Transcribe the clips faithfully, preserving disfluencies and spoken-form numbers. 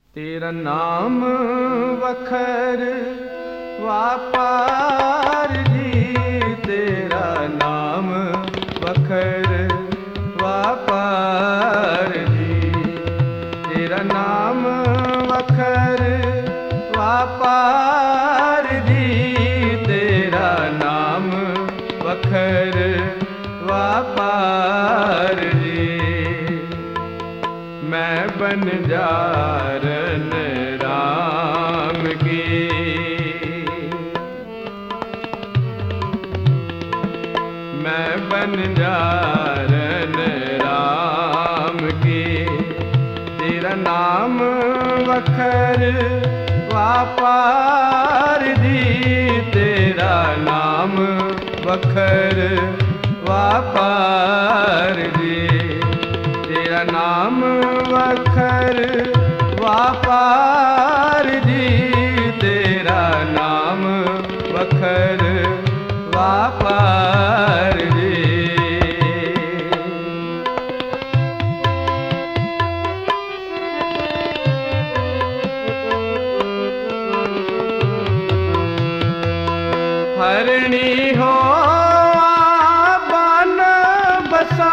तेरा नाम वखर वापार जी, तेरा नाम वखर वापार जी, तेरा नाम वखर वापार जी, तेरा नाम वखर वापार जी। मैं बन जारन राम की, मैं बन जारन राम की, तेरा नाम वखर वापार जी, तेरा नाम वखर वापार जी, तेरा नाम वखर वापार जी, तेरा नाम वखर वापार जी। हरणी हो बन बसा,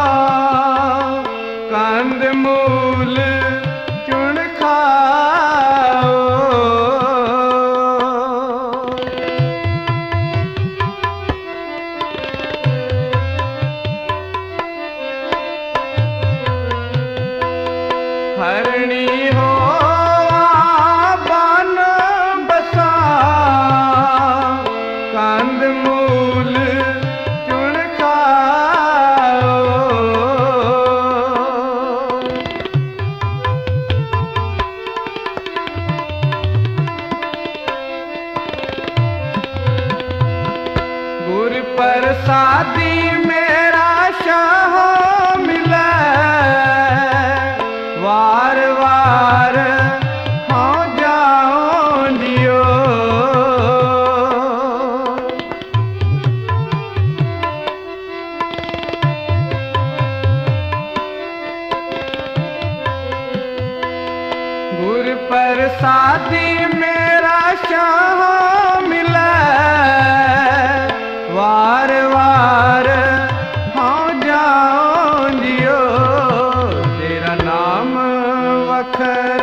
कंद मूल चुन खाओ, हरणी हो बन बसा, कंद मूल चुन खाओ, गुर प्रसादी मेरा शाह मिले, वार वार हो जाओ जियो, गुर प्रसादी मेरा शाह मिले, वार वार हो जाओ जियो, तेरा नाम वखर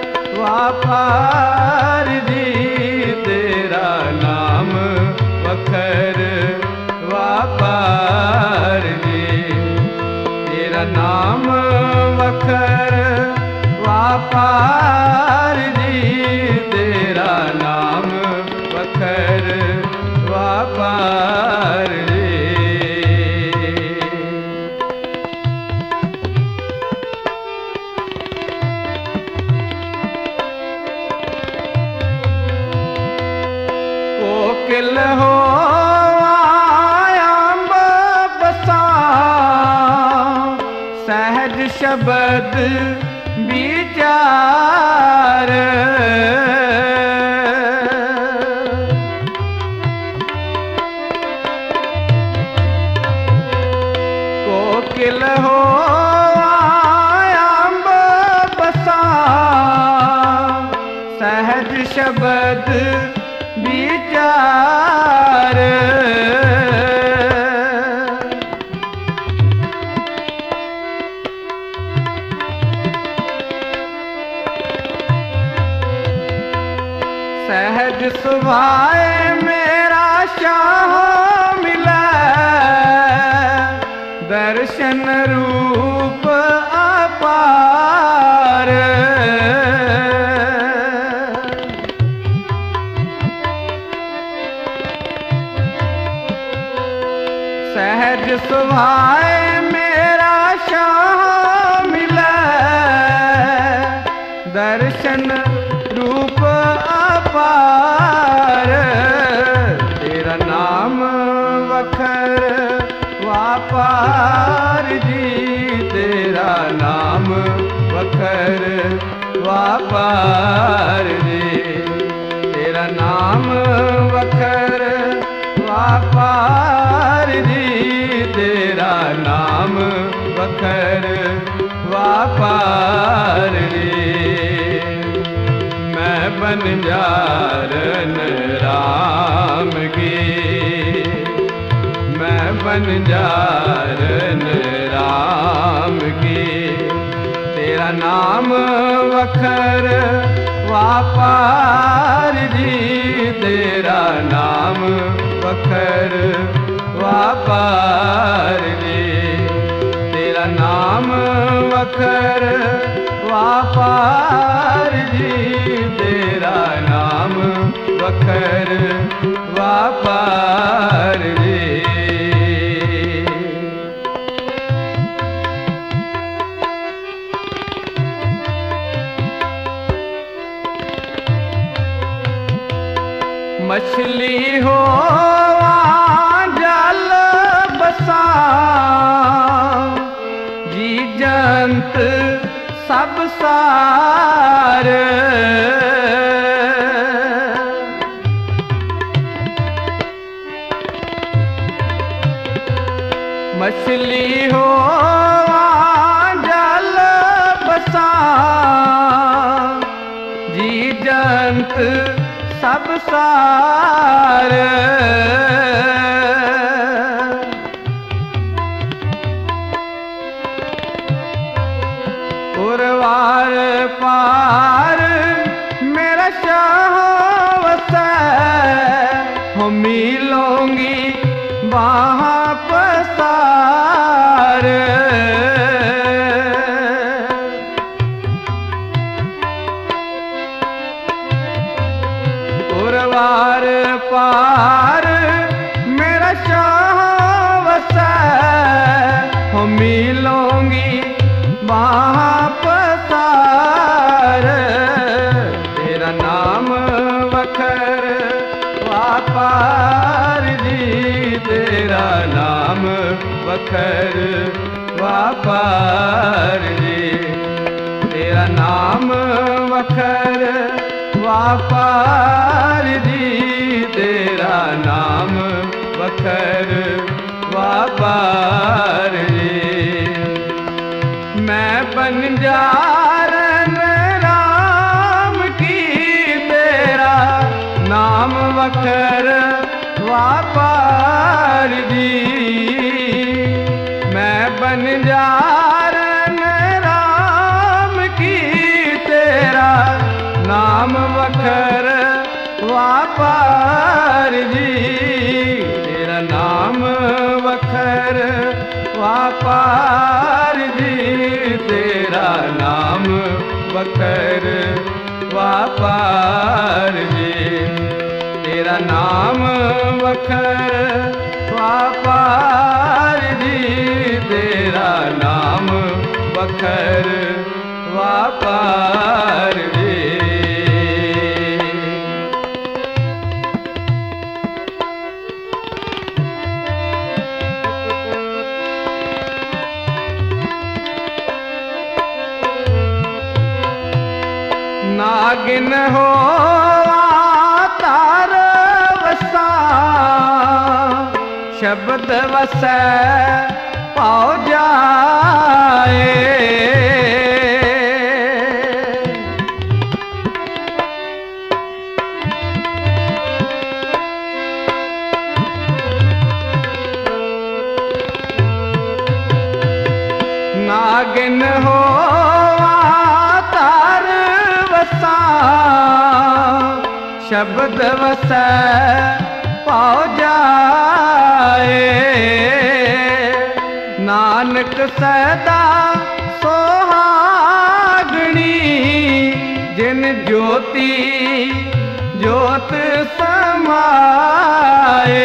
वापार जी, तेरा नाम वखर वापार जी, तेरा नाम वखर वापार जी, तेरा नाम वखर वापार जी। कोकिल हो आयाम बसा, सहज शब्द विचार, कोकिल हो आयाम बसा, सहज शब्द विचार, सहज सुभाए मेरा शाह मिला, दर्शन रूप अपार, सहज सुभाए मेरा शाह मिला, दर्शन रूप अपार, तेरा नाम वखर वापार जी, तेरा नाम वखर वापार जी, तेरा नाम वखर वापार जी, तेरा नाम वखर वापार जी। बंजारन राम की, मैं बंजारन राम की। तेरा नाम वखर वापार जी, तेरा नाम वखर वापार जी, तेरा नाम वखर वापार जी, तेरा नाम वखर वापार जी। मछली हो जल बसा, जी जंत सब सार। मछली हो जल बसा, जी जंत सब सार। उरवार पार मेरा शाह वसै, हो मिलोंगी वहाँ पसार। उरवार पार मेरा शाह वसै, हो मिलोंगी वहाँ पसार। तेरा नाम वखर वापार जी, तेरा नाम वखर वापार जी, तेरा नाम वखर वापार जी, तेरा नाम वखर वापार जी। मैं बंजारन राम की, तेरा नाम वखर वापार जी, मैं बंजारन राम की, तेरा नाम वखर वापार जी, तेरा नाम वखर वापार जी, तेरा नाम वखर वापार जी, तेरा नाम वखर वापार जी, तेरा नाम वखर वापार जी। नागिन हो तार वसा, शब्द वसै पाओ जाए। नागिन हो तार वसा, शब्द वसै पाओ जाए। नानक सदा सोहागणी, जिन ज्योति ज्योत समाए।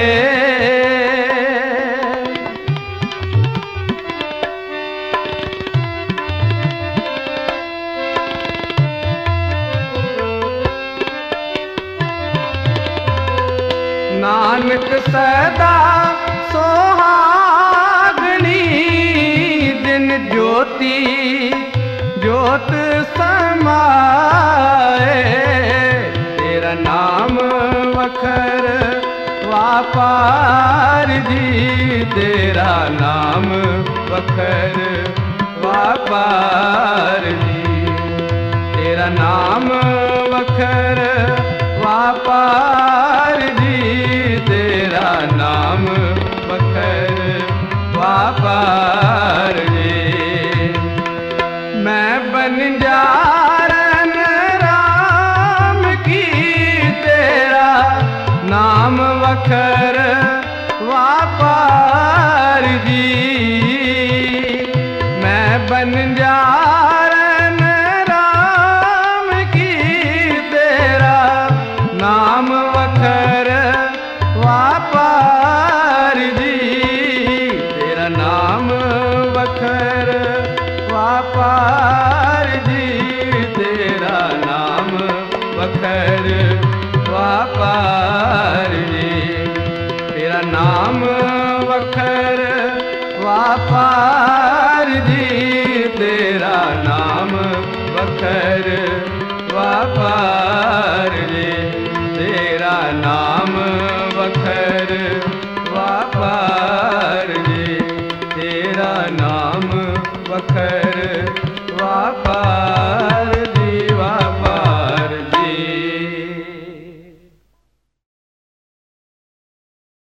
नानक सदा सोहागणी, दिन ज्योति ज्योत समाए। तेरा नाम वखर वापार जी, तेरा नाम वखर वापार जी, तेरा नाम वखर मैं बंजारन राम की, तेरा नाम वखर वापार जी। मैं बंजारन राम की, तेरा नाम वखर वापार जी। तेरा नाम वखर वापार जी, तेरा नाम वखर वापार जी। तेरा नाम वखर वापार जी, तेरा नाम वखर वापार जी। तेरा नाम वखर वापार जी, तेरा नाम वखर